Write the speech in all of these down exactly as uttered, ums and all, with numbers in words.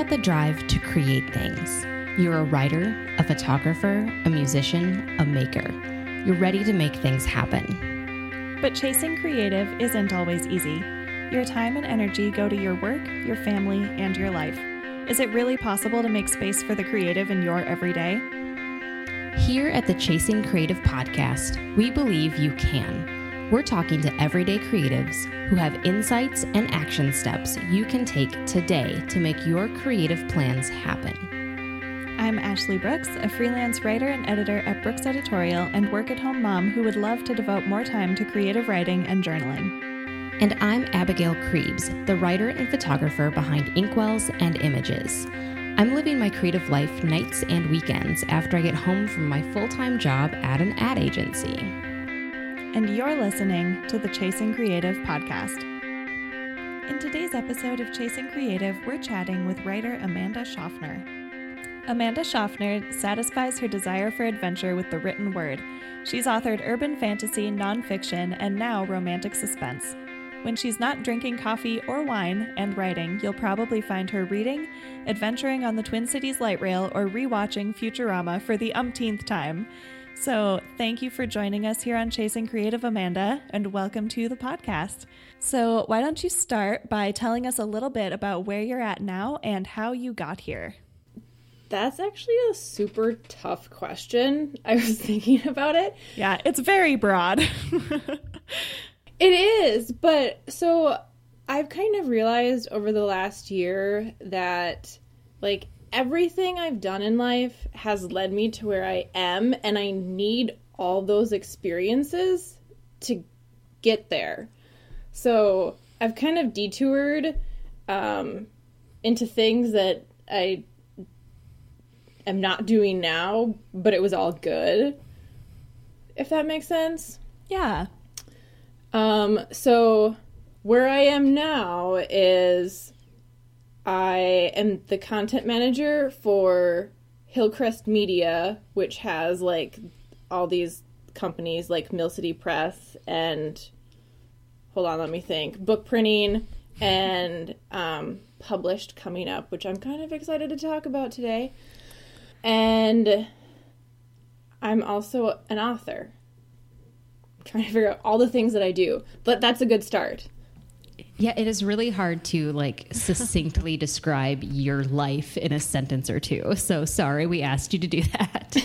got the drive to create things. You're a writer, a photographer, a musician, a maker. You're ready to make things happen. But chasing creative isn't always easy. Your time and energy go to your work, your family, and your life. Is it really possible to make space for the creative in your everyday? Here at the Chasing Creative podcast, we believe you can. We're talking to everyday creatives who have insights and action steps you can take today to make your creative plans happen. I'm Ashley Brooks, a freelance writer and editor at Brooks Editorial and work-at-home mom who would love to devote more time to creative writing and journaling. And I'm Abigail Krebs, the writer and photographer behind Inkwells and Images. I'm living my creative life nights and weekends after I get home from my full-time job at an ad agency. And you're listening to the Chasing Creative podcast. In today's episode of Chasing Creative, we're chatting with writer Amanda Schaffner. Amanda Schaffner satisfies her desire for adventure with the written word. She's authored urban fantasy, nonfiction, and now romantic suspense. When she's not drinking coffee or wine and writing, you'll probably find her reading, adventuring on the Twin Cities light rail, or rewatching Futurama for the umpteenth time. So thank you for joining us here on Chasing Creative, Amanda, and welcome to the podcast. So why don't you start by telling us a little bit about where you're at now and how you got here? That's actually a super tough question. I was thinking about it. Yeah, it's very broad. It is, but so I've kind of realized over the last year that, like, everything I've done in life has led me to where I am, and I need all those experiences to get there. So I've kind of detoured um, into things that I am not doing now, but it was all good, if that makes sense. Yeah. Um, so where I am now is I am the content manager for Hillcrest Media, which has, like, all these companies like Mill City Press and, hold on, let me think, book printing and um, Published coming up, which I'm kind of excited to talk about today. And I'm also an author. I'm trying to figure out all the things that I do, but that's a good start. Yeah, it is really hard to, like, succinctly describe your life in a sentence or two. So sorry we asked you to do that.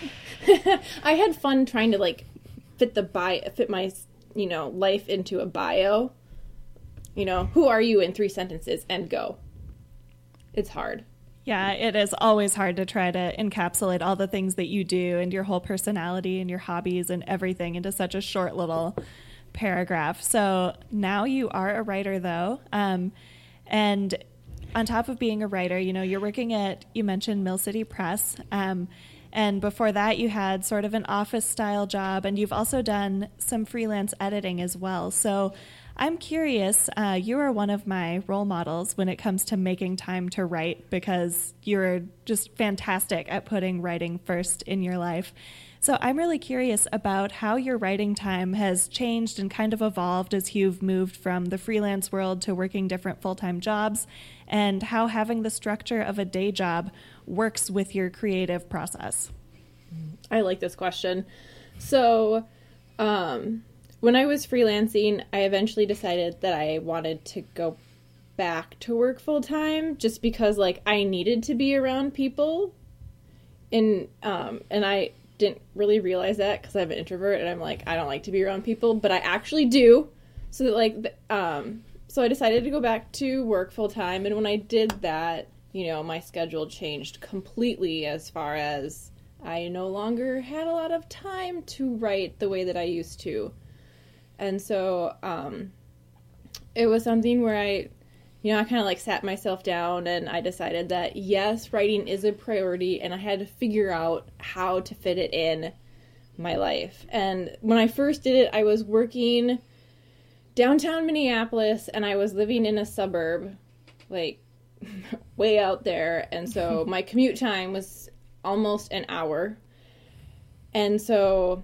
I had fun trying to, like, fit the bio, fit my, you know, life into a bio. You know, who are you in three sentences and go. It's hard. Yeah, it is always hard to try to encapsulate all the things that you do and your whole personality and your hobbies and everything into such a short little paragraph. So now you are a writer, though. Um, and on top of being a writer, you know, you're working at, you mentioned Mill City Press. Um, and before that, you had sort of an office style job, and you've also done some freelance editing as well. So I'm curious, uh, you are one of my role models when it comes to making time to write, because you're just fantastic at putting writing first in your life. So I'm really curious about how your writing time has changed and kind of evolved as you've moved from the freelance world to working different full-time jobs, and how having the structure of a day job works with your creative process. I like this question. So, um... when I was freelancing, I eventually decided that I wanted to go back to work full time, just because, like, I needed to be around people, and um, and I didn't really realize that because I'm an introvert and I'm like, I don't like to be around people, but I actually do. So that, like, um, so I decided to go back to work full time, and when I did that, you know, my schedule changed completely as far as I no longer had a lot of time to write the way that I used to. And so um, it was something where I, you know, I kind of like sat myself down and I decided that, yes, writing is a priority, and I had to figure out how to fit it in my life. And when I first did it, I was working downtown Minneapolis, and I was living in a suburb, like, way out there. And so my commute time was almost an hour. And so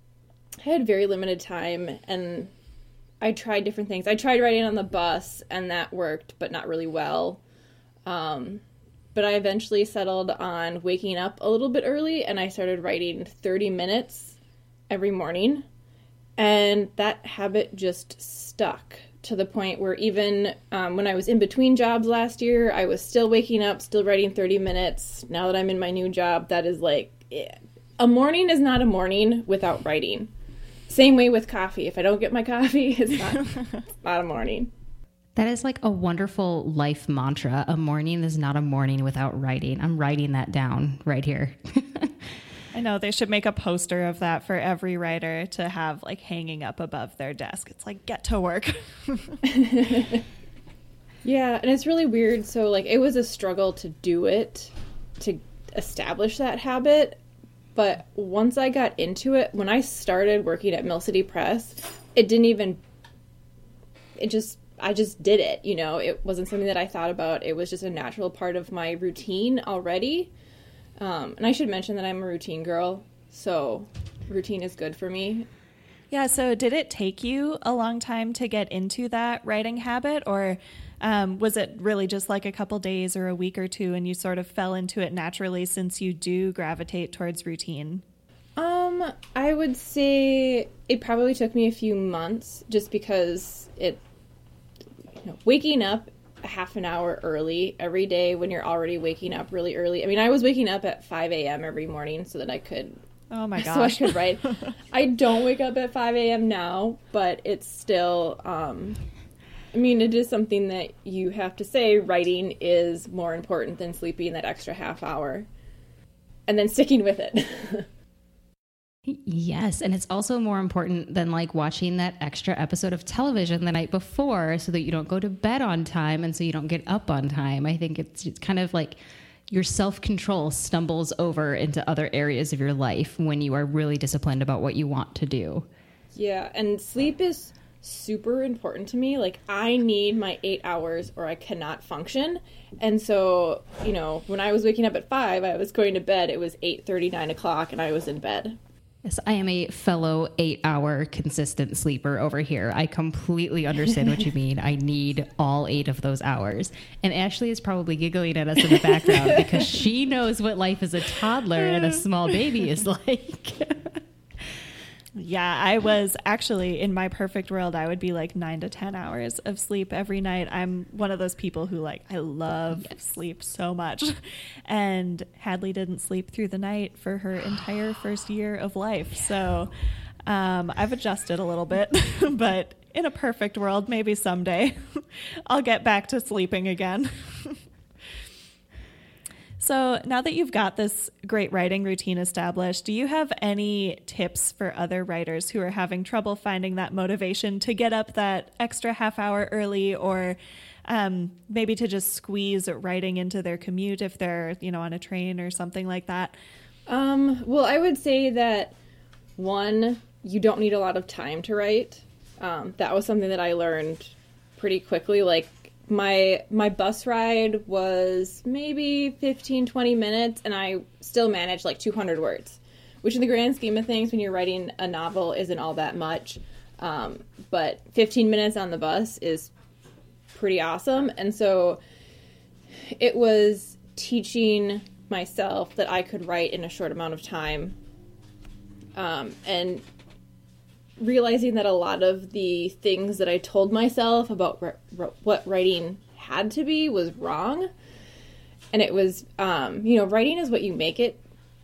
I had very limited time, and I tried different things. I tried writing on the bus, and that worked, but not really well. Um, but I eventually settled on waking up a little bit early, and I started writing thirty minutes every morning. And that habit just stuck to the point where even um, when I was in between jobs last year, I was still waking up, still writing thirty minutes. Now that I'm in my new job, that is like, yeah. A morning is not a morning without writing. Same way with coffee. If I don't get my coffee, it's not, it's not a morning. That is like a wonderful life mantra. A morning is not a morning without writing. I'm writing that down right here. I know they should make a poster of that for every writer to have like hanging up above their desk. It's like, get to work. Yeah, and it's really weird. So like it was a struggle to do it, to establish that habit. But once I got into it, when I started working at Mill City Press, it didn't even, it just, I just did it, you know. It wasn't something that I thought about. It was just a natural part of my routine already. Um, and I should mention that I'm a routine girl, so routine is good for me. Yeah, so did it take you a long time to get into that writing habit, or um, was it really just like a couple days or a week or two and you sort of fell into it naturally since you do gravitate towards routine? Um, I would say it probably took me a few months just because it, you know, waking up a half an hour early every day when you're already waking up really early. I mean, I was waking up at five a.m. every morning so that I could, oh my gosh, so I could write. I don't wake up at five a.m. now, but it's still, um, I mean, it is something that you have to say writing is more important than sleeping that extra half hour and then sticking with it. Yes, and it's also more important than like watching that extra episode of television the night before so that you don't go to bed on time and so you don't get up on time. I think it's, it's kind of like your self-control stumbles over into other areas of your life when you are really disciplined about what you want to do. Yeah, and sleep is super important to me. Like, I need my eight hours or I cannot function. And so, you know, when I was waking up at five, I was going to bed. It was eight thirty, nine o'clock, and I was in bed. Yes, I am a fellow eight-hour consistent sleeper over here. I completely understand what you mean. I need all eight of those hours. And Ashley is probably giggling at us in the background because she knows what life as a toddler and a small baby is like. Yeah, I was actually, in my perfect world, I would be like nine to ten hours of sleep every night. I'm one of those people who like, I love yes. sleep so much. And Hadley didn't sleep through the night for her entire first year of life. So um, I've adjusted a little bit, but in a perfect world, maybe someday I'll get back to sleeping again. So now that you've got this great writing routine established, do you have any tips for other writers who are having trouble finding that motivation to get up that extra half hour early, or um, maybe to just squeeze writing into their commute if they're, you know, on a train or something like that? Um, well, I would say that, one, you don't need a lot of time to write. Um, that was something that I learned pretty quickly. Like, My my bus ride was maybe fifteen, twenty minutes, and I still managed like two hundred words, which in the grand scheme of things, when you're writing a novel, isn't all that much. Um, but fifteen minutes on the bus is pretty awesome. And so it was teaching myself that I could write in a short amount of time, um, and realizing that a lot of the things that I told myself about r- r- what writing had to be was wrong. And it was, um, you know, writing is what you make it.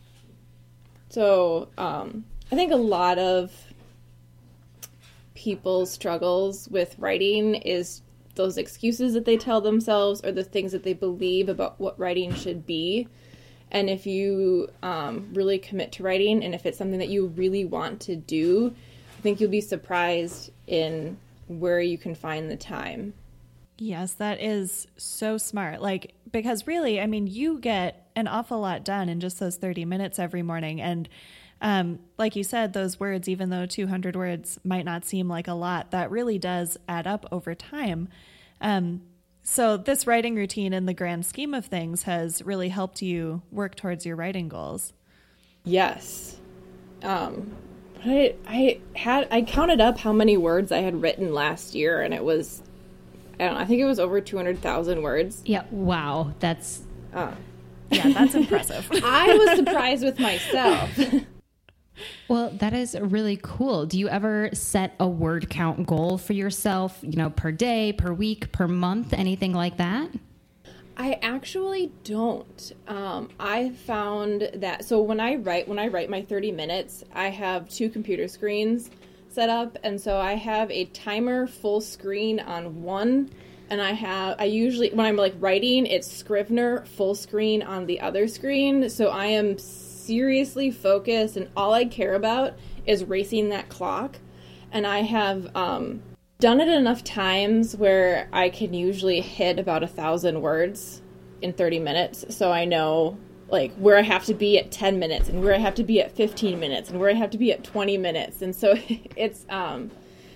So um, I think a lot of people's struggles with writing is those excuses that they tell themselves or the things that they believe about what writing should be. And if you um, really commit to writing, and if it's something that you really want to do, I think you'll be surprised in where you can find the time. Yes, that is so smart. Like, because really, I mean, you get an awful lot done in just those thirty minutes every morning. And um, like you said, those words, even though two hundred words might not seem like a lot, that really does add up over time. Um, so this writing routine in the grand scheme of things has really helped you work towards your writing goals. Yes. Um, I, I had, I counted up how many words I had written last year, and it was, I don't know, I think it was over two hundred thousand words. Yeah. Wow. That's Uh, yeah, that's impressive. I was surprised with myself. Well, that is really cool. Do you ever set a word count goal for yourself, you know, per day, per week, per month, anything like that? I actually don't. Um, I found that, so when I write, when I write my thirty minutes, I have two computer screens set up. And so I have a timer full screen on one. And I have, I usually, when I'm like writing, it's Scrivener full screen on the other screen. So I am seriously focused, and all I care about is racing that clock. And I have um, done it enough times where I can usually hit about a thousand words in thirty minutes. So I know like where I have to be at ten minutes and where I have to be at fifteen minutes and where I have to be at twenty minutes. And so it's, um,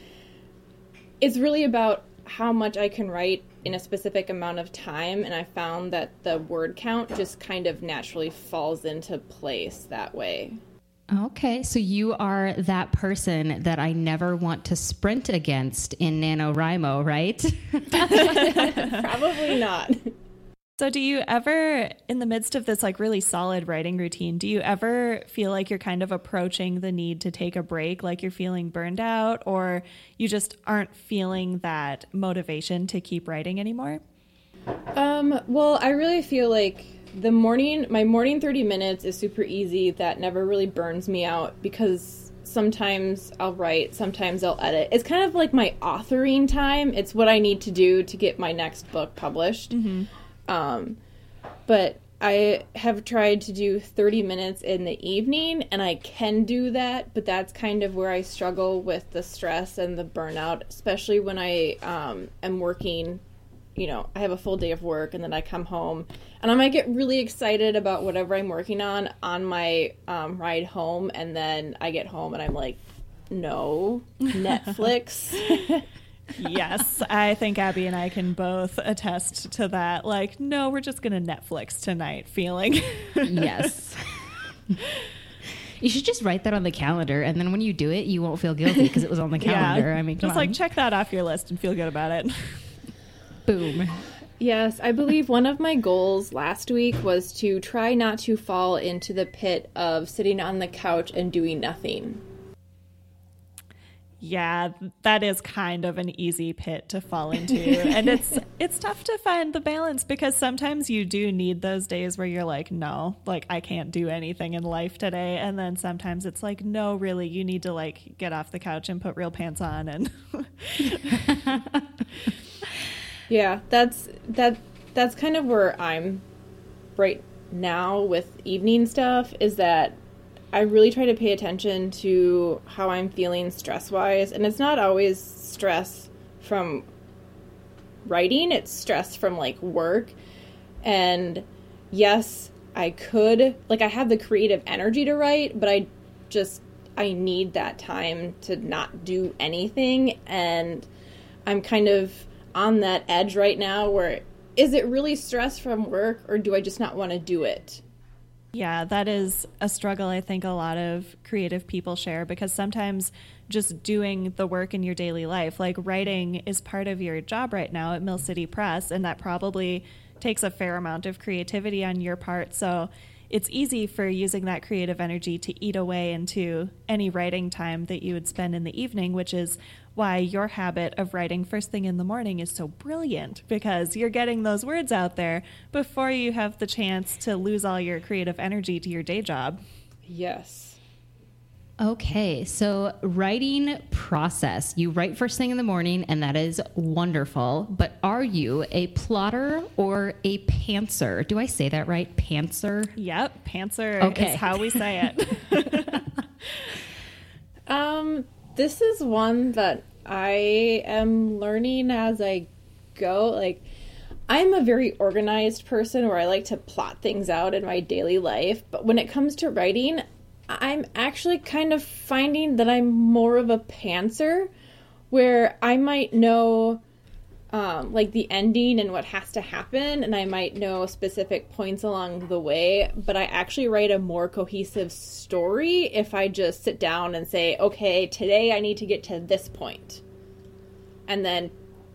it's really about how much I can write in a specific amount of time, and I found that the word count just kind of naturally falls into place that way. Okay, so you are that person that I never want to sprint against in NaNoWriMo, right? Probably not. So do you ever, in the midst of this like really solid writing routine, do you ever feel like you're kind of approaching the need to take a break, like you're feeling burned out, or you just aren't feeling that motivation to keep writing anymore? Um, well, I really feel like the morning, my morning thirty minutes is super easy. That never really burns me out because sometimes I'll write, sometimes I'll edit. It's kind of like my authoring time. It's what I need to do to get my next book published. Mm-hmm. Um, but I have tried to do thirty minutes in the evening, and I can do that, but that's kind of where I struggle with the stress and the burnout, especially when I um, am working, you know, I have a full day of work, and then I come home, and I might get really excited about whatever I'm working on on my um, ride home, and then I get home, and I'm like, no, Netflix. Yes, I think Abby and I can both attest to that. Like, no, we're just going to Netflix tonight feeling. Yes. You should just write that on the calendar, and then when you do it, you won't feel guilty because it was on the calendar. Yeah, I mean, just come on. like check that off your list and feel good about it. Boom. Yes, I believe one of my goals last week was to try not to fall into the pit of sitting on the couch and doing nothing. Yeah, that is kind of an easy pit to fall into. And it's it's tough to find the balance because sometimes you do need those days where you're like, no, like I can't do anything in life today. And then sometimes it's like, no, really, you need to like get off the couch and put real pants on. And yeah, that's that that's kind of where I'm right now with evening stuff, is that I really try to pay attention to how I'm feeling stress-wise, and it's not always stress from writing, it's stress from, like, work, and yes, I could, like, I have the creative energy to write, but I just, I need that time to not do anything, and I'm kind of on that edge right now where, is it really stress from work, or do I just not want to do it? Yeah, that is a struggle I think a lot of creative people share, because sometimes just doing the work in your daily life, like writing is part of your job right now at Mill City Press, and that probably takes a fair amount of creativity on your part. So it's easy for using that creative energy to eat away into any writing time that you would spend in the evening, which is why your habit of writing first thing in the morning is so brilliant, because you're getting those words out there before you have the chance to lose all your creative energy to your day job. Yes. Okay, so writing process. You write first thing in the morning, and that is wonderful. But are you a plotter or a pantser? Do I say that right? Pantser? Yep, pantser Okay. is how we say it. um, this is one that I am learning as I go. Like, I'm a very organized person where I like to plot things out in my daily life. But when it comes to writing, I'm actually kind of finding that I'm more of a pantser, where I might know um, like the ending and what has to happen, and I might know specific points along the way, but I actually write a more cohesive story if I just sit down and say, okay, today I need to get to this point, and then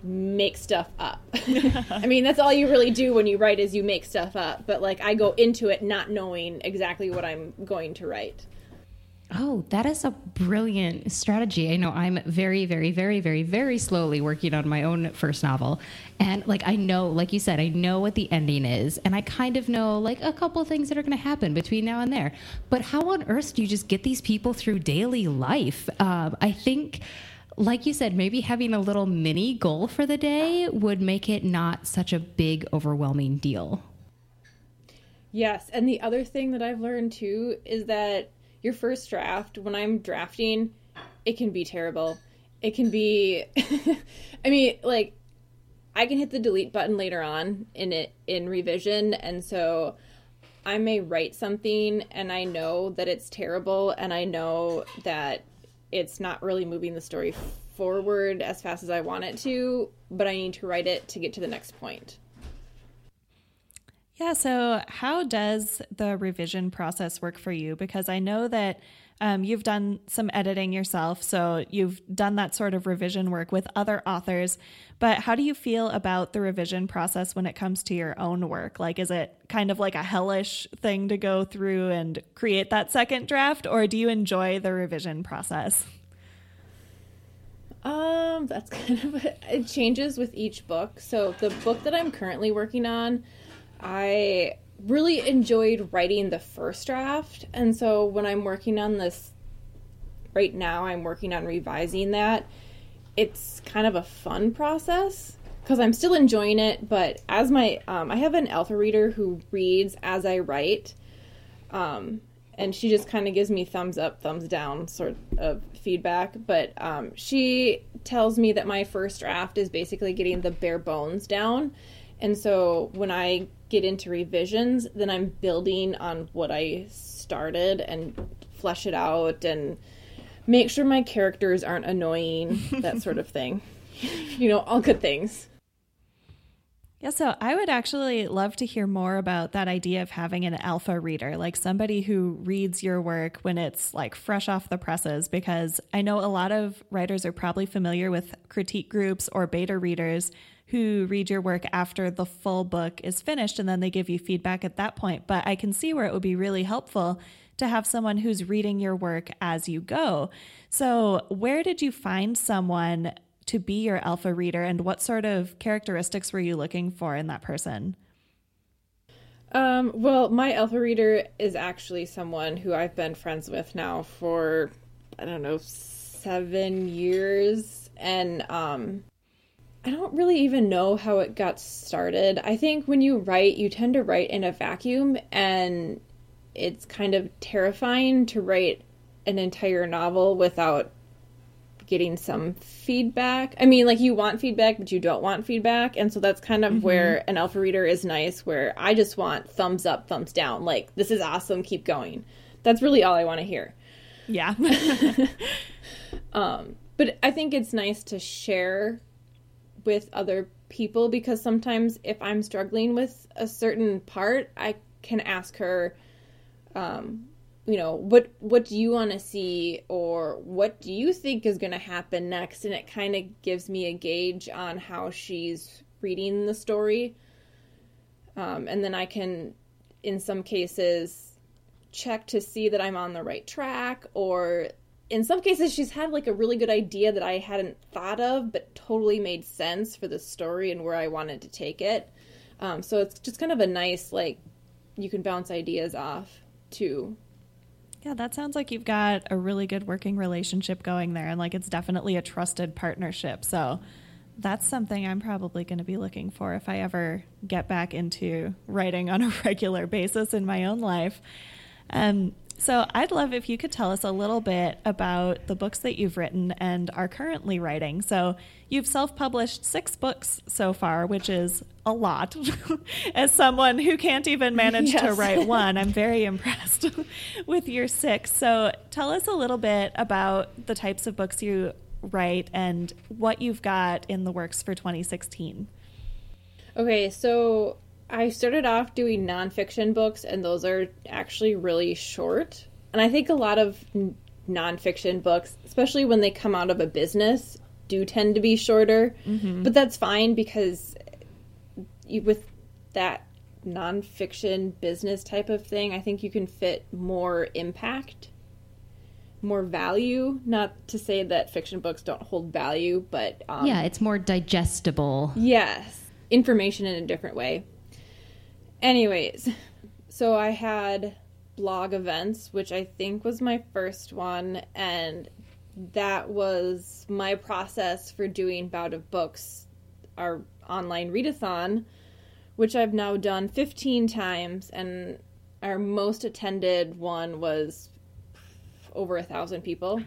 make stuff up. I mean, that's all you really do when you write is you make stuff up. But like I go into it not knowing exactly what I'm going to write. Oh, that is a brilliant strategy. I know I'm very, very, very, very, very slowly working on my own first novel. And like, I know, like you said, I know what the ending is. And I kind of know like a couple of things that are going to happen between now and there. But how on earth do you just get these people through daily life? Um, I think, like you said, maybe having a little mini goal for the day would make it not such a big, overwhelming deal. Yes. And the other thing that I've learned too is that your first draft, when I'm drafting, it can be terrible. It can be, I mean, like, I can hit the delete button later on in it in revision. And so I may write something and I know that it's terrible and I know that it's not really moving the story forward as fast as I want it to, but I need to write it to get to the next point. Yeah, so how does the revision process work for you? Because I know that um, you've done some editing yourself, so you've done that sort of revision work with other authors, but how do you feel about the revision process when it comes to your own work? Like, is it kind of like a hellish thing to go through and create that second draft, or do you enjoy the revision process? Um, that's kind of, it changes with each book. So the book that I'm currently working on, I really enjoyed writing the first draft. And so when I'm working on this right now, I'm working on revising that. It's kind of a fun process because I'm still enjoying it. But as my, um, I have an alpha reader who reads as I write. Um, and she just kind of gives me thumbs up, thumbs down sort of feedback. But um, she tells me that my first draft is basically getting the bare bones down. And so when I get into revisions, then I'm building on what I started and flesh it out and make sure my characters aren't annoying, that sort of thing. You know, all good things. Yeah, so I would actually love to hear more about that idea of having an alpha reader, like somebody who reads your work when it's like fresh off the presses, because I know a lot of writers are probably familiar with critique groups or beta readers who read your work after the full book is finished and then they give you feedback at that point. But I can see where it would be really helpful to have someone who's reading your work as you go. So where did you find someone to be your alpha reader, and what sort of characteristics were you looking for in that person? Um, well, my alpha reader is actually someone who I've been friends with now for, I don't know, seven years. And um, I don't really even know how it got started. I think when you write, you tend to write in a vacuum, and it's kind of terrifying to write an entire novel without getting some feedback. I mean, like, you want feedback, but you don't want feedback. And so that's kind of mm-hmm. where an alpha reader is nice, where I just want thumbs up, thumbs down. Like, this is awesome, keep going. That's really all I want to hear. Yeah. um, but I think it's nice to share with other people, because sometimes if I'm struggling with a certain part, I can ask her, um, you know, what what do you want to see, or what do you think is going to happen next? And it kind of gives me a gauge on how she's reading the story. Um, and then I can, in some cases, check to see that I'm on the right track, or in some cases she's had like a really good idea that I hadn't thought of, but totally made sense for the story and where I wanted to take it. Um, so it's just kind of a nice, like, you can bounce ideas off too. Yeah, that sounds like you've got a really good working relationship going there, and like it's definitely a trusted partnership. So that's something I'm probably going to be looking for if I ever get back into writing on a regular basis in my own life. Um, so I'd love if you could tell us a little bit about the books that you've written and are currently writing. So you've self-published six books so far, which is a lot. As someone who can't even manage yes. to write one, I'm very impressed with your six. So tell us a little bit about the types of books you write and what you've got in the works for twenty sixteen. Okay, so I started off doing nonfiction books, and those are actually really short. And I think a lot of nonfiction books, especially when they come out of a business, do tend to be shorter. Mm-hmm. But that's fine because you, with that nonfiction business type of thing, I think you can fit more impact, more value. Not to say that fiction books don't hold value, but... Um, yeah, it's more digestible. Yes. Information in a different way. Anyways, so I had blog events, which I think was my first one, and that was my process for doing Bout of Books, our online readathon, which I've now done fifteen times, and our most attended one was over a thousand people.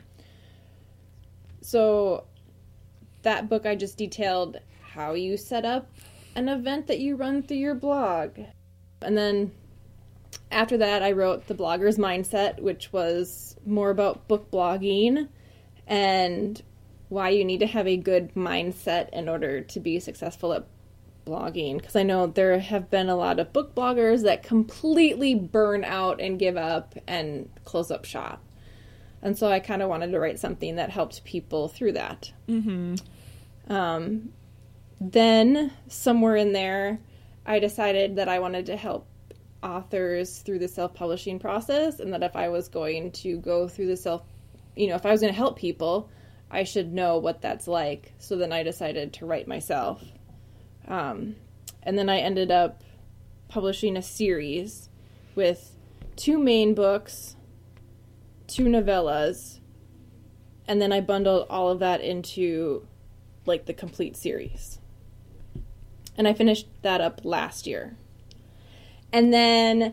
So that book I just detailed how you set up an event that you run through your blog. And then after that, I wrote The Blogger's Mindset, which was more about book blogging and why you need to have a good mindset in order to be successful at blogging. Because I know there have been a lot of book bloggers that completely burn out and give up and close up shop. And so I kind of wanted to write something that helped people through that. Mm-hmm. Um, then, somewhere in there, I decided that I wanted to help authors through the self-publishing process, and that if I was going to go through the self, you know, if I was going to help people, I should know what that's like. So then I decided to write myself. Um, and then I ended up publishing a series with two main books, two novellas, and then I bundled all of that into, like, the complete series. And I finished that up last year. And then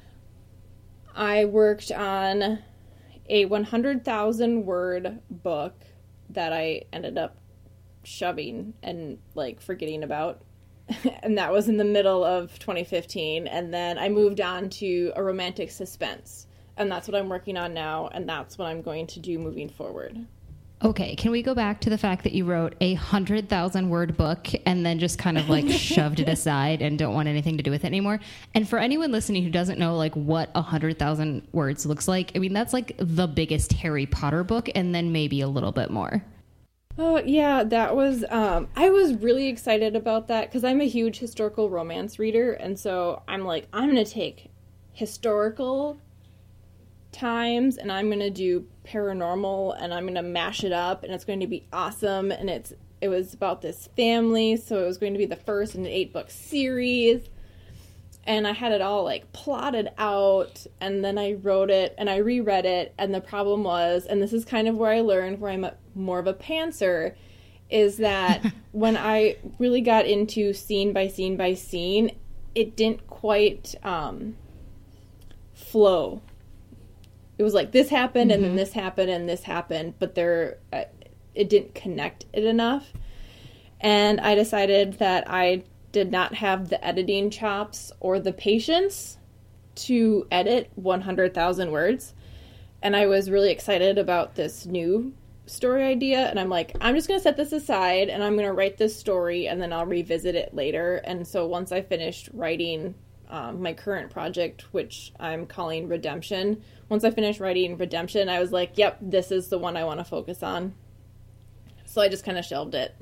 I worked on a one hundred thousand word book that I ended up shoving and, like, forgetting about. And that was in the middle of twenty fifteen. And then I moved on to a romantic suspense. And that's what I'm working on now. And that's what I'm going to do moving forward. Okay, can we go back to the fact that you wrote a one hundred thousand word book and then just kind of like shoved it aside and don't want anything to do with it anymore? And for anyone listening who doesn't know like what one hundred thousand words looks like, I mean, that's like the biggest Harry Potter book and then maybe a little bit more. Oh, yeah, that was, um, I was really excited about that because I'm a huge historical romance reader. And so I'm like, I'm going to take historical times and I'm going to do paranormal and I'm going to mash it up and it's going to be awesome. And it's it was about this family, so it was going to be the first in an eight book series. And I had it all like plotted out, and then I wrote it and I reread it, and the problem was, and this is kind of where I learned where I'm a, more of a pantser, is that when I really got into scene by scene by scene, it didn't quite um, flow. It was like this happened, mm-hmm. and then this happened, and this happened, but there, uh, it didn't connect it enough. And I decided that I did not have the editing chops or the patience to edit one hundred thousand words. And I was really excited about this new story idea. And I'm like, I'm just going to set this aside and I'm going to write this story and then I'll revisit it later. And so once I finished writing um, my current project, which I'm calling Redemption, once I finished writing Redemption, I was like, yep, this is the one I want to focus on. So I just kind of shelved it.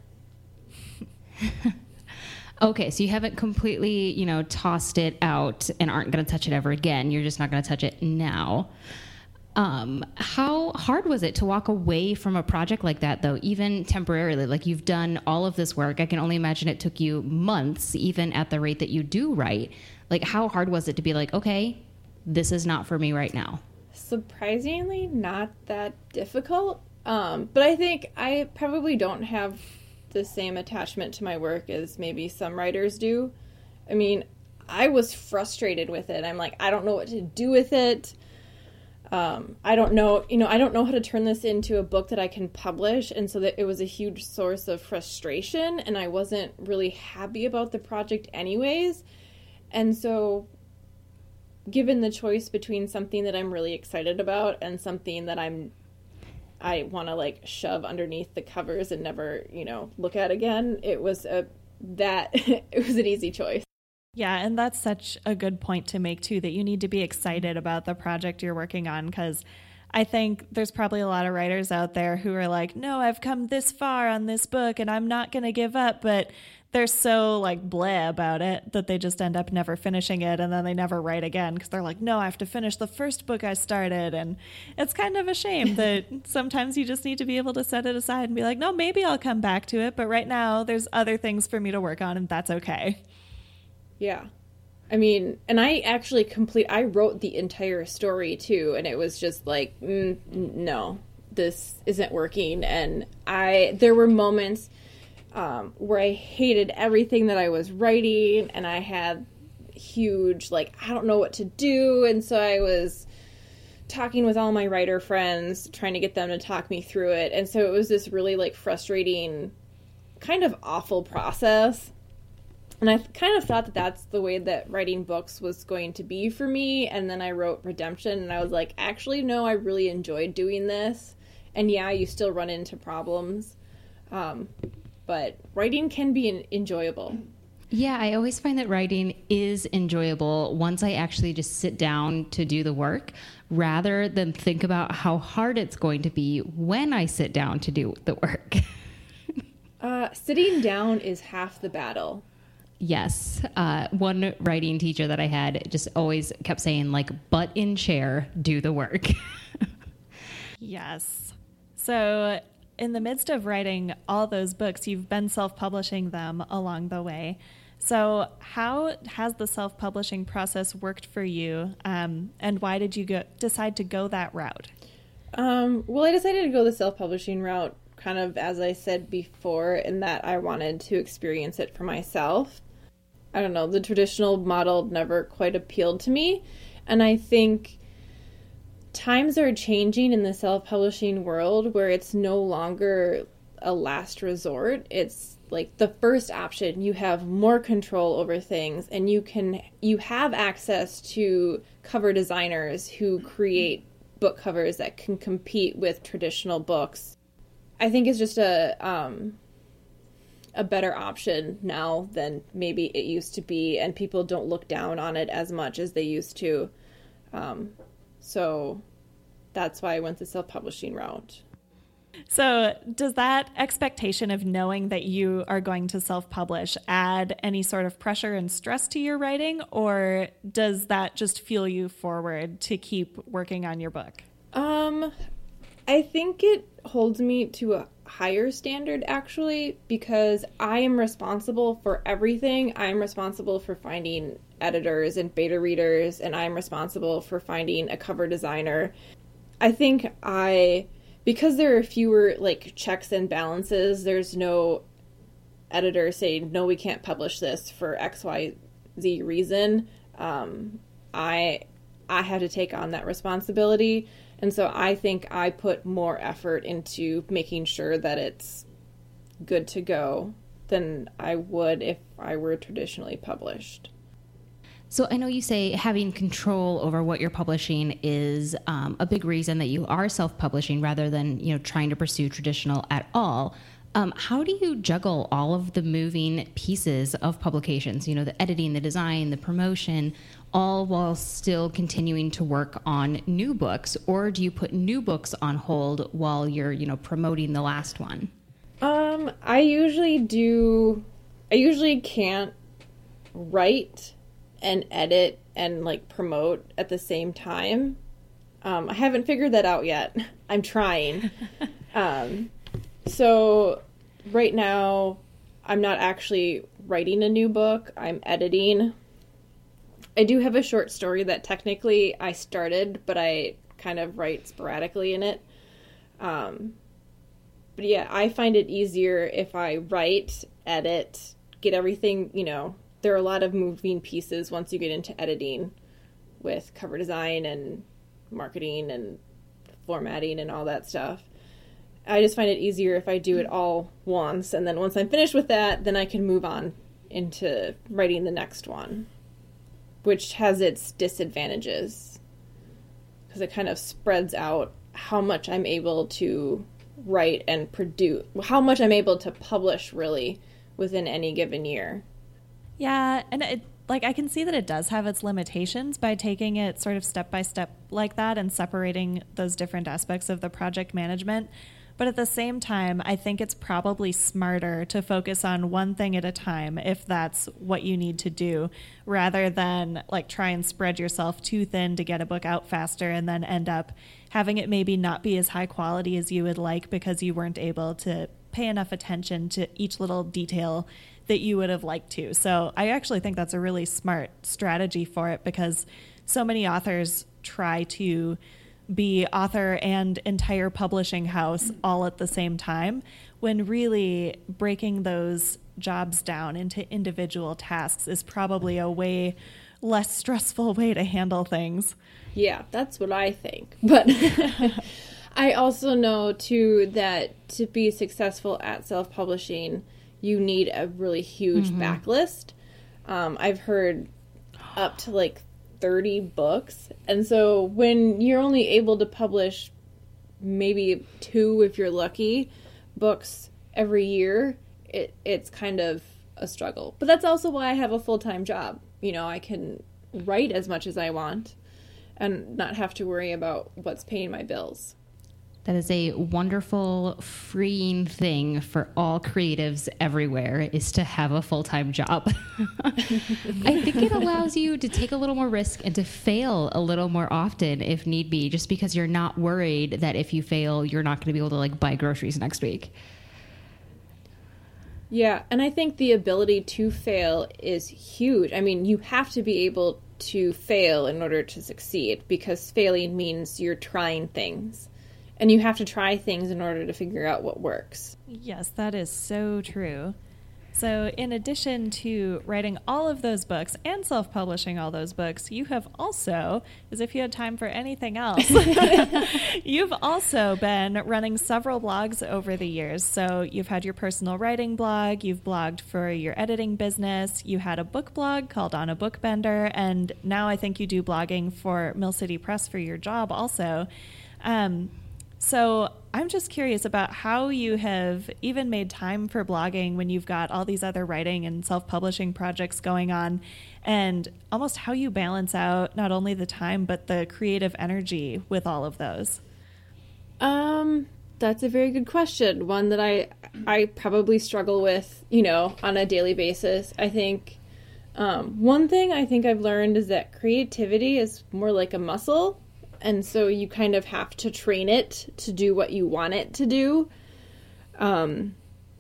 Okay, so you haven't completely, you know, tossed it out and aren't going to touch it ever again. You're just not going to touch it now. Um, how hard was it to walk away from a project like that, though, even temporarily? Like, you've done all of this work. I can only imagine it took you months, even at the rate that you do write. Like, how hard was it to be like, okay, this is not for me right now? Surprisingly, not that difficult. Um, but I think I probably don't have the same attachment to my work as maybe some writers do. I mean, I was frustrated with it. I'm like, I don't know what to do with it. Um, I don't know, you know, I don't know how to turn this into a book that I can publish. And so that it was a huge source of frustration, and I wasn't really happy about the project anyways. And so given the choice between something that I'm really excited about and something that I'm I want to like shove underneath the covers and never, you know, look at again, it was a that it was an easy choice. Yeah, and that's such a good point to make too, that you need to be excited about the project you're working on, because I think there's probably a lot of writers out there who are like, no, I've come this far on this book and I'm not going to give up. But they're so like bleh about it that they just end up never finishing it. And then they never write again because they're like, no, I have to finish the first book I started. And it's kind of a shame that sometimes you just need to be able to set it aside and be like, no, maybe I'll come back to it. But right now there's other things for me to work on and that's okay. Yeah. I mean, and I actually complete, I wrote the entire story too, and it was just like, mm, no, this isn't working. And I, there were moments um, where I hated everything that I was writing, and I had huge, like, I don't know what to do. And so I was talking with all my writer friends, trying to get them to talk me through it. And so it was this really like frustrating, kind of awful process. And I kind of thought that that's the way that writing books was going to be for me. And then I wrote Redemption, and I was like, actually, no, I really enjoyed doing this. And yeah, you still run into problems. Um, but writing can be enjoyable. Yeah, I always find that writing is enjoyable once I actually just sit down to do the work, rather than think about how hard it's going to be when I sit down to do the work. uh, sitting down is half the battle. Yes. Uh, one writing teacher that I had just always kept saying, like, butt in chair, do the work. Yes. So in the midst of writing all those books, you've been self-publishing them along the way. So how has the self-publishing process worked for you? Um, and why did you go, decide to go that route? Um, well, I decided to go the self-publishing route kind of, as I said before, in that I wanted to experience it for myself. I don't know, the traditional model never quite appealed to me. And I think times are changing in the self-publishing world where it's no longer a last resort. It's like the first option. You have more control over things, and you can you have access to cover designers who create book covers that can compete with traditional books. I think it's just a um a better option now than maybe it used to be, and people don't look down on it as much as they used to. Um, so that's why I went the self-publishing route. So does that expectation of knowing that you are going to self-publish add any sort of pressure and stress to your writing, or does that just fuel you forward to keep working on your book? Um, I think it holds me to a higher standard, actually, because I am responsible for everything. I'm responsible for finding editors and beta readers, and I'm responsible for finding a cover designer. I think I, because there are fewer like checks and balances, there's no editor saying, no, we can't publish this for X Y Z reason. Um, I I had to take on that responsibility. And so I think I put more effort into making sure that it's good to go than I would if I were traditionally published. So I know you say having control over what you're publishing is um, a big reason that you are self-publishing rather than, you know, trying to pursue traditional at all. Um, how do you juggle all of the moving pieces of publications, you know, the editing, the design, the promotion, all while still continuing to work on new books? Or do you put new books on hold while you're, you know, promoting the last one? Um, I usually do, I usually can't write and edit and like promote at the same time. Um, I haven't figured that out yet. I'm trying. um, so right now I'm not actually writing a new book. I'm editing. I do have a short story that technically I started, but I kind of write sporadically in it. Um, but yeah, I find it easier if I write, edit, get everything, you know, there are a lot of moving pieces once you get into editing with cover design and marketing and formatting and all that stuff. I just find it easier if I do it all once, and then once I'm finished with that, then I can move on into writing the next one, which has its disadvantages because it kind of spreads out how much I'm able to write and produce, how much I'm able to publish really within any given year. Yeah, and it, like, I can see that it does have its limitations by taking it sort of step by step like that and separating those different aspects of the project management. But at the same time, I think it's probably smarter to focus on one thing at a time if that's what you need to do, rather than like try and spread yourself too thin to get a book out faster and then end up having it maybe not be as high quality as you would like because you weren't able to pay enough attention to each little detail that you would have liked to. So I actually think that's a really smart strategy for it, because so many authors try to be author and entire publishing house all at the same time, when really breaking those jobs down into individual tasks is probably a way less stressful way to handle things. Yeah, that's what I think. But I also know, too, that to be successful at self-publishing, you need a really huge mm-hmm. backlist. Um, I've heard up to like thirty books. And so when you're only able to publish maybe two, if you're lucky, books every year, it, it's kind of a struggle. But that's also why I have a full-time job. You know, I can write as much as I want and not have to worry about what's paying my bills. That is a wonderful, freeing thing for all creatives everywhere, is to have a full-time job. I think it allows you to take a little more risk and to fail a little more often if need be, just because you're not worried that if you fail, you're not going to be able to like buy groceries next week. Yeah, and I think the ability to fail is huge. I mean, you have to be able to fail in order to succeed, because failing means you're trying things. And you have to try things in order to figure out what works. Yes, that is so true. So in addition to writing all of those books and self-publishing all those books, you have also, as if you had time for anything else, you've also been running several blogs over the years. So you've had your personal writing blog, you've blogged for your editing business, you had a book blog called On a Bookbender, and now I think you do blogging for Mill City Press for your job also. Um, So I'm just curious about how you have even made time for blogging when you've got all these other writing and self-publishing projects going on, and almost how you balance out not only the time but the creative energy with all of those. Um, that's a very good question. One that I I probably struggle with, you know, on a daily basis. I think um, one thing I think I've learned is that creativity is more like a muscle. And so you kind of have to train it to do what you want it to do. Um,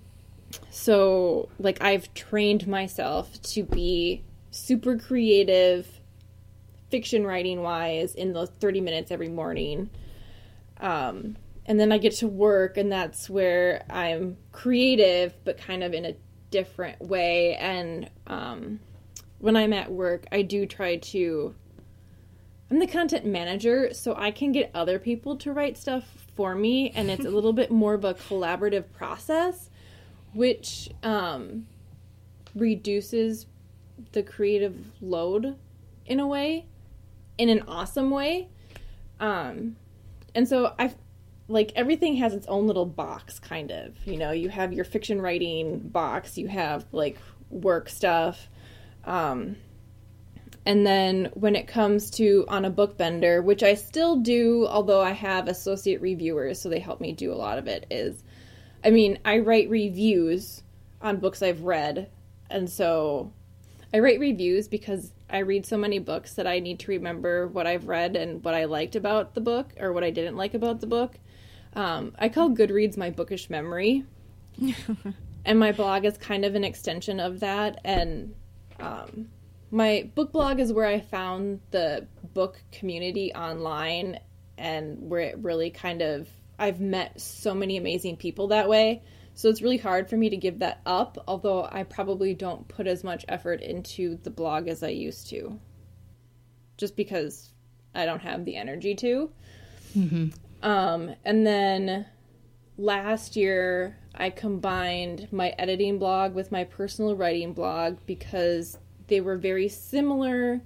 so, like, I've trained myself to be super creative, fiction writing-wise, in those thirty minutes every morning. Um, and then I get to work, and that's where I'm creative, but kind of in a different way. And um, when I'm at work, I do try to... I'm the content manager, so I can get other people to write stuff for me, and it's a little bit more of a collaborative process, which um, reduces the creative load in a way, in an awesome way. Um, and so I, like, everything has its own little box, kind of. You know, you have your fiction writing box, you have, like, work stuff, um... And then when it comes to On a Bookbender, which I still do, although I have associate reviewers, so they help me do a lot of it, is, I mean, I write reviews on books I've read. And so I write reviews because I read so many books that I need to remember what I've read and what I liked about the book or what I didn't like about the book. Um, I call Goodreads my bookish memory. And my blog is kind of an extension of that. And... Um, My book blog is where I found the book community online, and where it really kind of, I've met so many amazing people that way. So it's really hard for me to give that up, although I probably don't put as much effort into the blog as I used to. Just because I don't have the energy to. Mm-hmm. Um, and then last year, I combined my editing blog with my personal writing blog because they were very similar,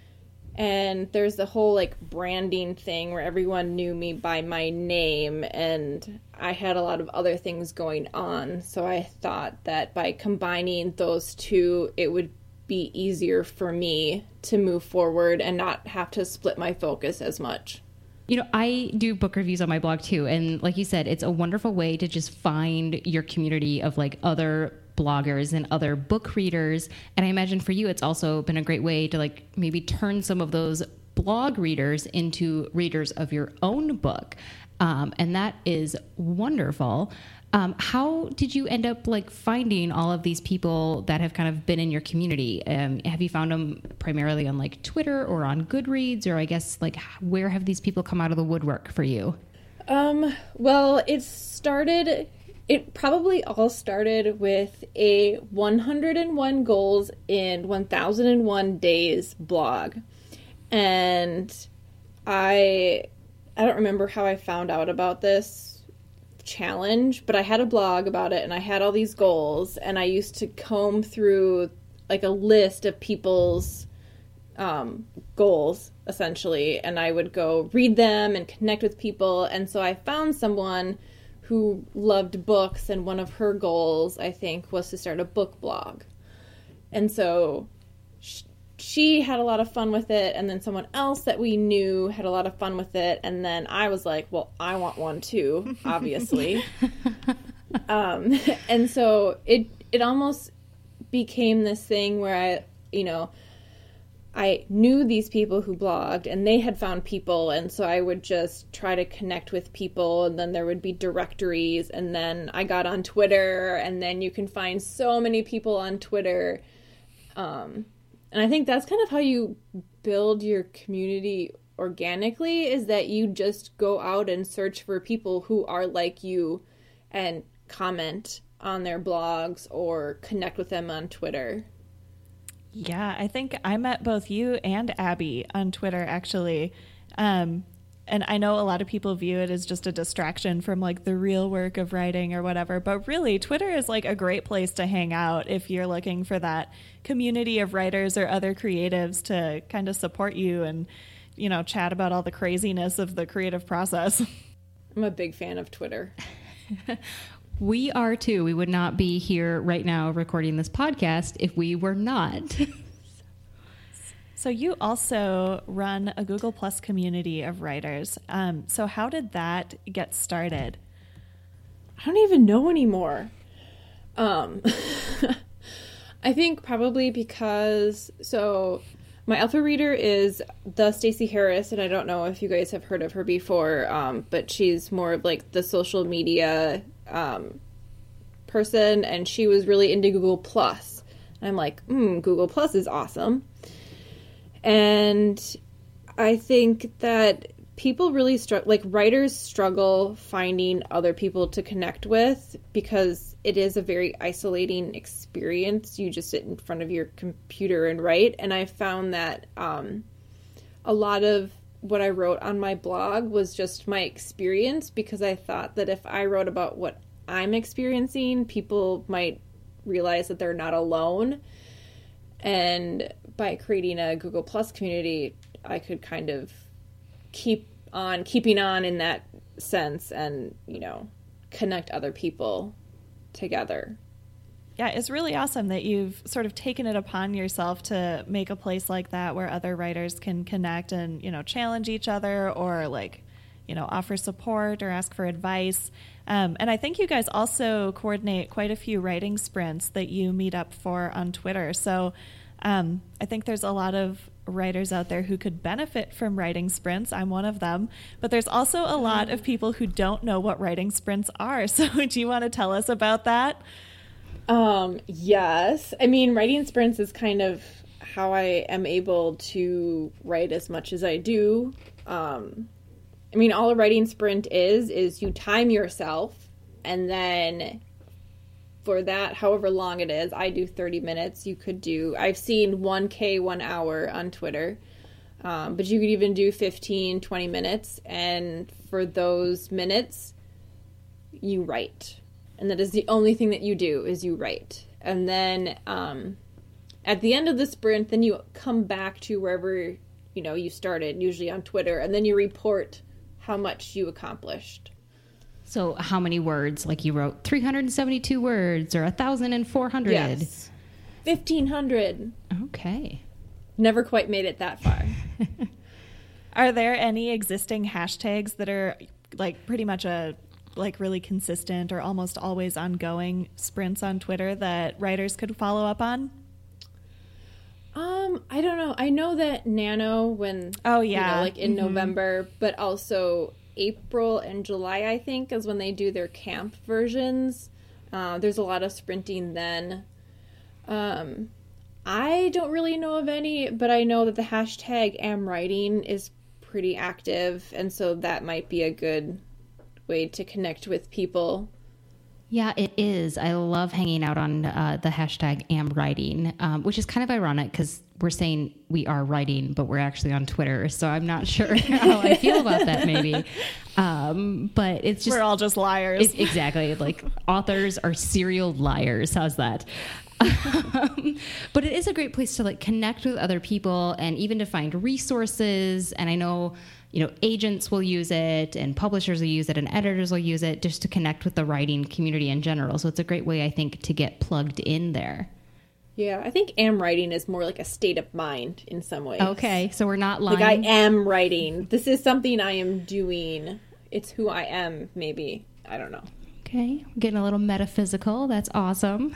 and there's the whole like branding thing where everyone knew me by my name, and I had a lot of other things going on, so I thought that by combining those two, it would be easier for me to move forward and not have to split my focus as much. You know, I do book reviews on my blog too. And like you said, it's a wonderful way to just find your community of like other bloggers and other book readers. And I imagine for you, it's also been a great way to like maybe turn some of those blog readers into readers of your own book. Um, and that is wonderful. Um, how did you end up like finding all of these people that have kind of been in your community? Um, have you found them primarily on like Twitter or on Goodreads, or I guess like where have these people come out of the woodwork for you? Um, well, it started, it probably all started with a one hundred one goals in one thousand one days blog. And I, I don't remember how I found out about this challenge, but I had a blog about it and I had all these goals, and I used to comb through like a list of people's um, goals essentially, and I would go read them and connect with people. And so I found someone who loved books, and one of her goals, I think, was to start a book blog. And so she, she had a lot of fun with it, and then someone else that we knew had a lot of fun with it, and then I was like, well, I want one too, obviously. um, and so it it almost became this thing where I, you know, I knew these people who blogged, and they had found people, and so I would just try to connect with people, and then there would be directories, and then I got on Twitter, and then you can find so many people on Twitter. Um, and I think that's kind of how you build your community organically, is that you just go out and search for people who are like you and comment on their blogs or connect with them on Twitter. Yeah, I think I met both you and Abby on Twitter, actually. Um, and I know a lot of people view it as just a distraction from like the real work of writing or whatever. But really, Twitter is like a great place to hang out if you're looking for that community of writers or other creatives to kind of support you and, you know, chat about all the craziness of the creative process. I'm a big fan of Twitter. We are too. We would not be here right now recording this podcast if we were not. So you also run a Google Plus community of writers. Um, so how did that get started? I don't even know anymore. Um, I think probably because, so my alpha reader is the Stacey Harris, and I don't know if you guys have heard of her before, um, but she's more of like the social media um, person, and she was really into Google Plus. And I'm like, hmm, Google Plus is awesome. And I think that people really struggle, like writers struggle finding other people to connect with because it is a very isolating experience. You just sit in front of your computer and write. And I found that um, a lot of what I wrote on my blog was just my experience, because I thought that if I wrote about what I'm experiencing, people might realize that they're not alone. And by creating a Google Plus community, I could kind of keep on keeping on in that sense and, you know, connect other people together. Yeah, it's really awesome that you've sort of taken it upon yourself to make a place like that where other writers can connect and, you know, challenge each other or like, you know, offer support or ask for advice. Um, and I think you guys also coordinate quite a few writing sprints that you meet up for on Twitter. So um, I think there's a lot of writers out there who could benefit from writing sprints. I'm one of them. But there's also a lot of people who don't know what writing sprints are. So do you want to tell us about that? Um, yes. I mean, writing sprints is kind of how I am able to write as much as I do. Um, I mean, all a writing sprint is, is you time yourself, and then for that, however long it is, I do thirty minutes. You could do, I've seen one K one hour on Twitter, um, but you could even do fifteen, twenty minutes. And for those minutes, you write. And that is the only thing that you do is you write. And then um, at the end of the sprint, then you come back to wherever, you know, you started, usually on Twitter, and then you report how much you accomplished. So how many words? Like you wrote three hundred seventy-two words or one thousand four hundred? Yes. fifteen hundred. Okay. Never quite made it that far. Are there any existing hashtags that are like pretty much a like really consistent or almost always ongoing sprints on Twitter that writers could follow up on? Um, I don't know. I know that Nano when oh yeah, you know, like in mm-hmm. November, but also April and July, I think, is when they do their camp versions. Uh, there's a lot of sprinting then. Um, I don't really know of any, but I know that the hashtag amwriting is pretty active, and so that might be a good way to connect with people. Yeah, it is. I love hanging out on uh, the hashtag amwriting, um, which is kind of ironic because we're saying we are writing, but we're actually on Twitter. So I'm not sure how I feel about that maybe. Um, but it's just... We're all just liars. It, exactly. Like authors are serial liars. How's that? Um, but it is a great place to like connect with other people and even to find resources. And I know... you know, agents will use it and publishers will use it and editors will use it just to connect with the writing community in general. So it's a great way, I think, to get plugged in there. Yeah, I think am writing is more like a state of mind in some ways. Okay, so we're not lying. Like I am writing. This is something I am doing. It's who I am, maybe. I don't know. Okay, getting a little metaphysical. That's awesome.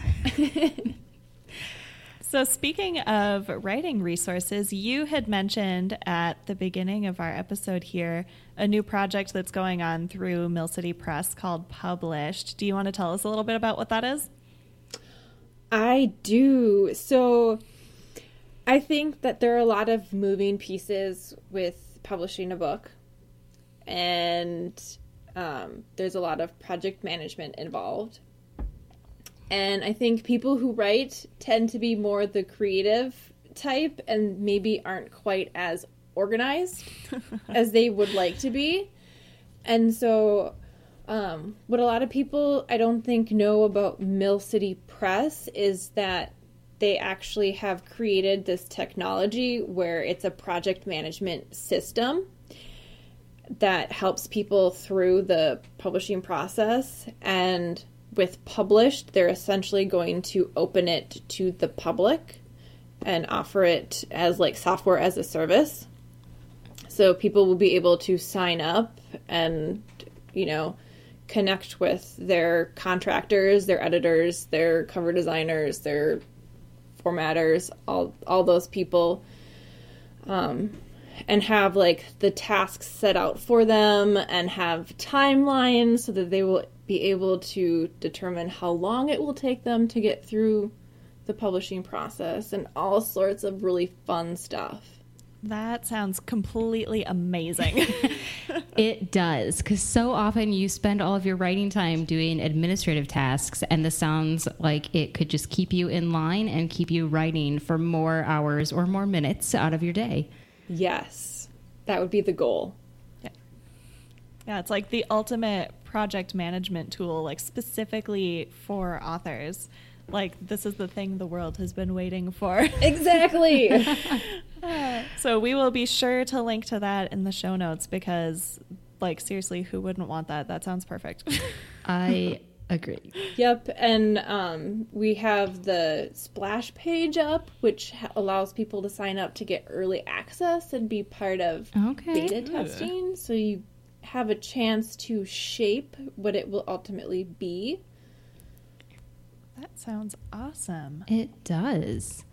So speaking of writing resources, you had mentioned at the beginning of our episode here a new project that's going on through Mill City Press called Published. Do you want to tell us a little bit about what that is? I do. So I think that there are a lot of moving pieces with publishing a book. And um, there's a lot of project management involved. And I think people who write tend to be more the creative type and maybe aren't quite as organized as they would like to be. And so um, what a lot of people I don't think know about Mill City Press is that they actually have created this technology where it's a project management system that helps people through the publishing process. And with Published, they're essentially going to open it to the public and offer it as like software as a service. So people will be able to sign up and, you know, connect with their contractors, their editors, their cover designers, their formatters, all all those people, um, and have like the tasks set out for them and have timelines so that they will be able to determine how long it will take them to get through the publishing process and all sorts of really fun stuff. That sounds completely amazing. It does, because so often you spend all of your writing time doing administrative tasks, and this sounds like it could just keep you in line and keep you writing for more hours or more minutes out of your day. Yes, that would be the goal. Yeah, yeah, it's like the ultimate project management tool, like specifically for authors. Like, this is the thing the world has been waiting for. Exactly. uh, so we will be sure to link to that in the show notes because, like, seriously, who wouldn't want that? That sounds perfect. I agree. Yep, and um, we have the splash page up, which ha- allows people to sign up to get early access and be part of okay. beta testing. So you have a chance to shape what it will ultimately be. That sounds awesome. It does.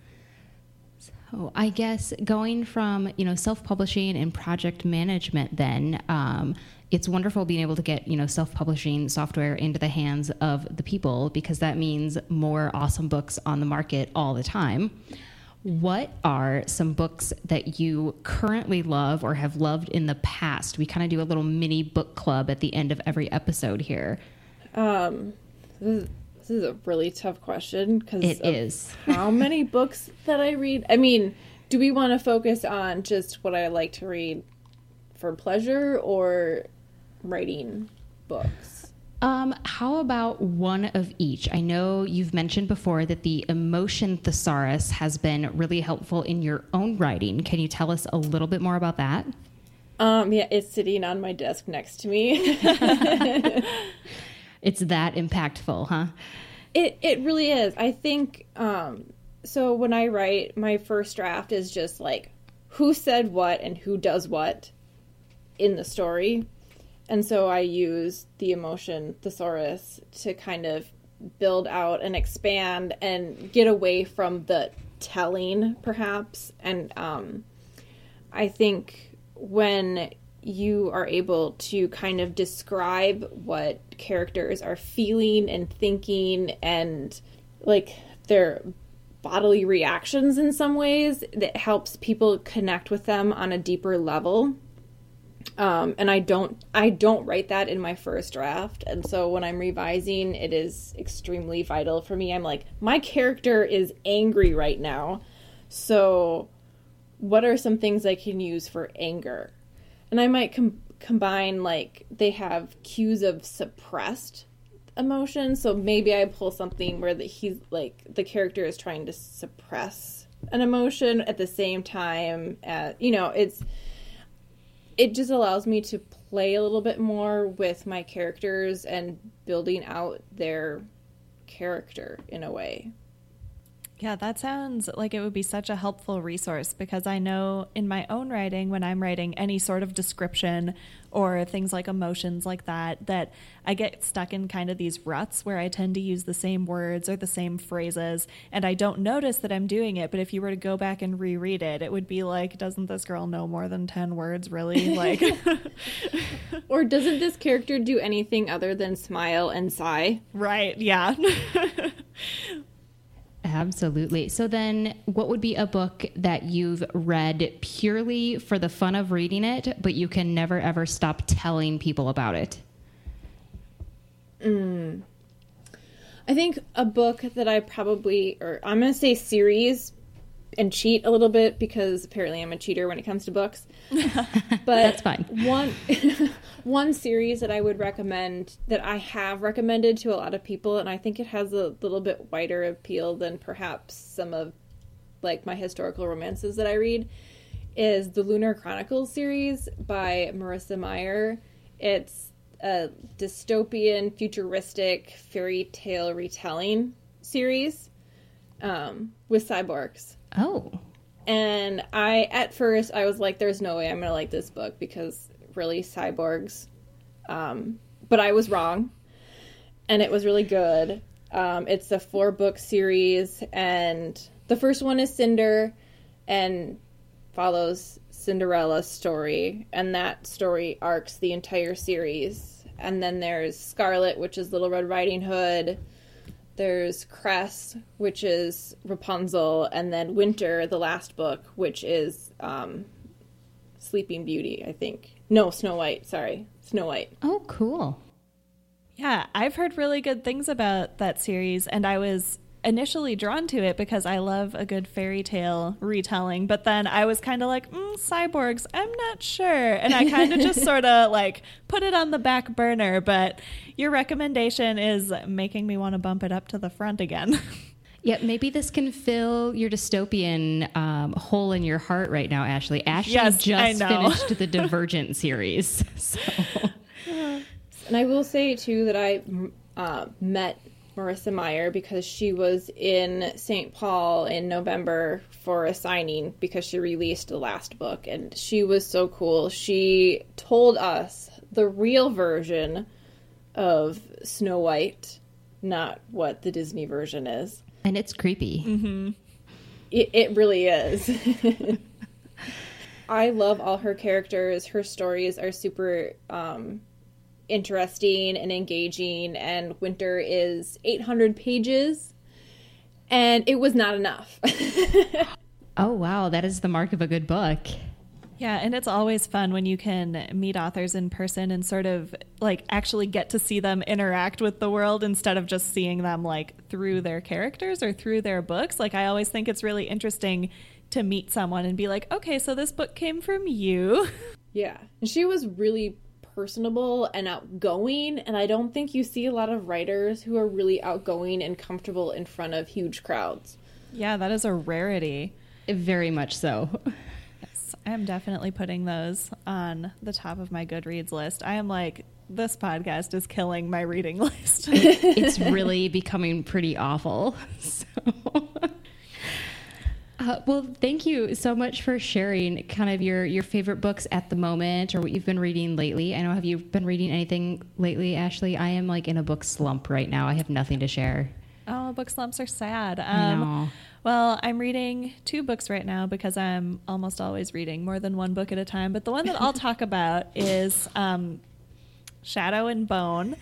So I guess going from, you know, self-publishing and project management then, um, it's wonderful being able to get, you know, self-publishing software into the hands of the people because that means more awesome books on the market all the time. What are some books that you currently love or have loved in the past? We kind of do a little mini book club at the end of every episode here. Um, this is, this is a really tough question because it is. How many books that I read? I mean, do we want to focus on just what I like to read for pleasure or writing books? Um, how about one of each? I know you've mentioned before that the emotion thesaurus has been really helpful in your own writing. Can you tell us a little bit more about that? Um, yeah, it's sitting on my desk next to me. It's that impactful, huh? It it really is. I think um, so when I write, my first draft is just like who said what and who does what in the story. And so I use the emotion thesaurus to kind of build out and expand and get away from the telling, perhaps. And um, I think when you are able to kind of describe what characters are feeling and thinking and like their bodily reactions in some ways, that helps people connect with them on a deeper level. Um, and I don't, I don't write that in my first draft. And so when I'm revising, it is extremely vital for me. I'm like, my character is angry right now. So what are some things I can use for anger? And I might com- combine, like, they have cues of suppressed emotion. So maybe I pull something where the, he's like, the character is trying to suppress an emotion at the same time. As, you know, it's, it just allows me to play a little bit more with my characters and building out their character in a way. Yeah, that sounds like it would be such a helpful resource, because I know in my own writing, when I'm writing any sort of description or things like emotions like that, that I get stuck in kind of these ruts where I tend to use the same words or the same phrases, and I don't notice that I'm doing it. But if you were to go back and reread it, it would be like, doesn't this girl know more than ten words, really? Like, or doesn't this character do anything other than smile and sigh? Right, yeah. Absolutely. So then what would be a book that you've read purely for the fun of reading it, but you can never, ever stop telling people about it? Mm. I think a book that I probably, or I'm going to say series and cheat a little bit because apparently I'm a cheater when it comes to books. But that's fine. One, one series that I would recommend, that I have recommended to a lot of people, and I think it has a little bit wider appeal than perhaps some of like my historical romances that I read, is the Lunar Chronicles series by Marissa Meyer. It's a dystopian, futuristic fairy tale retelling series um, with cyborgs. Oh. And I, at first, I was like, there's no way I'm going to like this book because really cyborgs. Um, but I was wrong. And it was really good. Um, it's a four book series. And the first one is Cinder and follows Cinderella's story. And that story arcs the entire series. And then there's Scarlet, which is Little Red Riding Hood. There's Cress, which is Rapunzel, and then Winter, the last book, which is um, Sleeping Beauty, I think. No, Snow White, sorry. Snow White. Oh, cool. Yeah, I've heard really good things about that series, and I was initially drawn to it because I love a good fairy tale retelling, but then I was kind of like, mm, cyborgs, I'm not sure. And I kind of just sort of like put it on the back burner, but your recommendation is making me want to bump it up to the front again. Yeah, maybe this can fill your dystopian um, hole in your heart right now, Ashley. Ashley yes, just finished the Divergent series. So. And I will say, too, that I uh, met Marissa Meyer because she was in Saint Paul in November for a signing because she released the last book, and she was so cool. She told us the real version of Snow White, not what the Disney version is. And it's creepy. Mm-hmm. It, it really is. I love all her characters. Her stories are super um interesting and engaging, and Winter is eight hundred pages, and it was not enough. Oh, wow. That is the mark of a good book. Yeah, and it's always fun when you can meet authors in person and sort of like actually get to see them interact with the world instead of just seeing them like through their characters or through their books. Like, I always think it's really interesting to meet someone and be like, okay, so this book came from you. Yeah, and she was really personable and outgoing, and I don't think you see a lot of writers who are really outgoing and comfortable in front of huge crowds. Yeah, that is a rarity. Very much so. Yes, I am definitely putting those on the top of my Goodreads list. I am like, this podcast is killing my reading list. It's really becoming pretty awful. So. Uh, well, thank you so much for sharing kind of your, your favorite books at the moment or what you've been reading lately. I know, have you been reading anything lately, Ashley? I am like in a book slump right now. I have nothing to share. Oh, book slumps are sad. Um, I know. Well, I'm reading two books right now because I'm almost always reading more than one book at a time. But the one that I'll talk about is um, Shadow and Bone.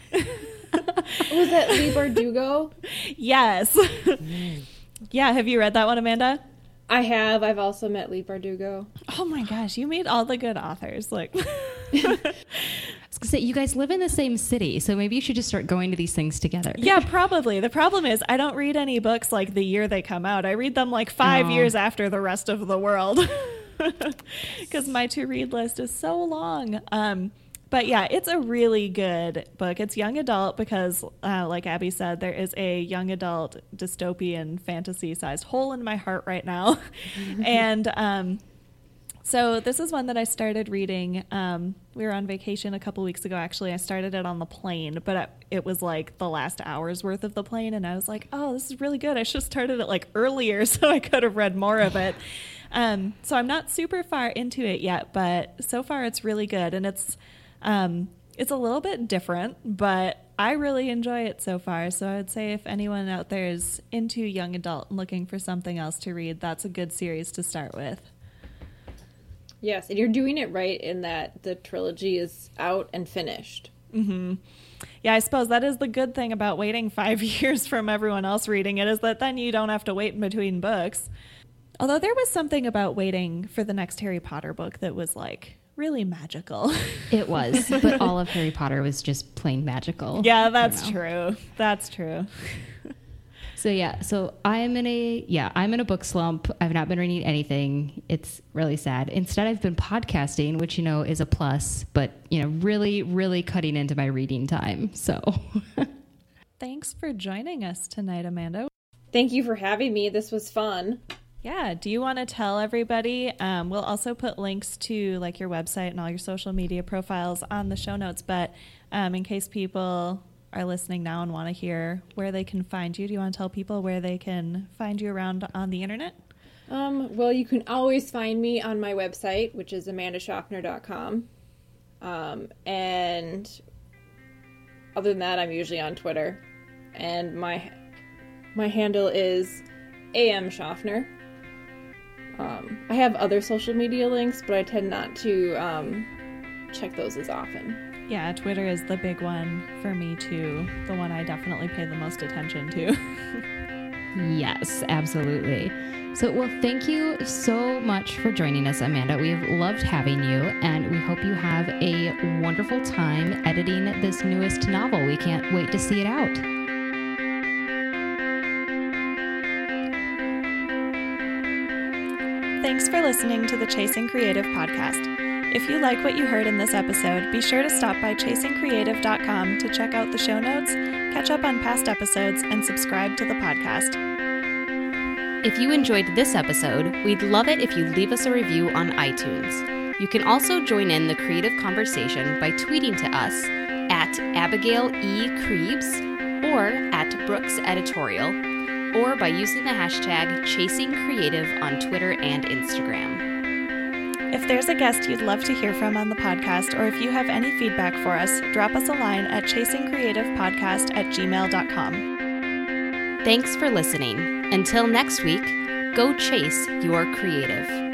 Was that Leigh Bardugo? Yes. Yeah. Have you read that one, Amanda? I have. I've also met Leigh Bardugo. Oh my gosh, you meet all the good authors. Like, I was gonna say, you guys live in the same city, so maybe you should just start going to these things together. yeah, probably. The problem is I don't read any books like the year they come out. I read them like five Oh. years after the rest of the world because my to read list is so long. Um, But yeah, it's a really good book. It's young adult because, uh, like Abby said, there is a young adult dystopian fantasy-sized hole in my heart right now. and um, so this is one that I started reading. Um, we were on vacation a couple weeks ago, actually. I started it on the plane, but it, it was like the last hour's worth of the plane. And I was like, oh, this is really good. I should have started it like earlier so I could have read more of it. Um, so I'm not super far into it yet, but so far it's really good. And it's... Um, it's a little bit different, but I really enjoy it so far. So I would say if anyone out there is into young adult and looking for something else to read, that's a good series to start with. Yes, and you're doing it right in that the trilogy is out and finished. Mm-hmm. Yeah, I suppose that is the good thing about waiting five years from everyone else reading it, is that then you don't have to wait in between books. Although there was something about waiting for the next Harry Potter book that was like really magical. It was, but all of Harry Potter was just plain magical. Yeah, that's you know? true. That's true. So yeah, so I am in a, yeah, I'm in a book slump. I've not been reading anything. It's really sad. Instead, I've been podcasting, which, you know, is a plus, but, you know, really, really cutting into my reading time. So Thanks for joining us tonight, Amanda. Thank you for having me. This was fun. Yeah. Do you want to tell everybody? Um, we'll also put links to like your website and all your social media profiles on the show notes. But um, in case people are listening now and want to hear where they can find you, do you want to tell people where they can find you around on the internet? Um, well, you can always find me on my website, which is amanda schaffner dot com. Um, and other than that, I'm usually on Twitter. And my my handle is A M Schaffner. Um, I have other social media links, but I tend not to um, check those as often. Yeah, Twitter is the big one for me too. The one I definitely pay the most attention to. yes, absolutely. So, well, thank you so much for joining us, Amanda. We have loved having you, and we hope you have a wonderful time editing this newest novel. We can't wait to see it out. Thanks for listening to the Chasing Creative podcast. If you like what you heard in this episode, be sure to stop by chasing creative dot com to check out the show notes, catch up on past episodes, and subscribe to the podcast. If you enjoyed this episode, we'd love it if you leave us a review on iTunes. You can also join in the creative conversation by tweeting to us at Abigail E. Krebs or at Brooks Editorial, or by using the hashtag Chasing Creative on Twitter and Instagram. If there's a guest you'd love to hear from on the podcast, or if you have any feedback for us, drop us a line at chasing creative podcast at gmail dot com. Thanks for listening. Until next week, go chase your creative.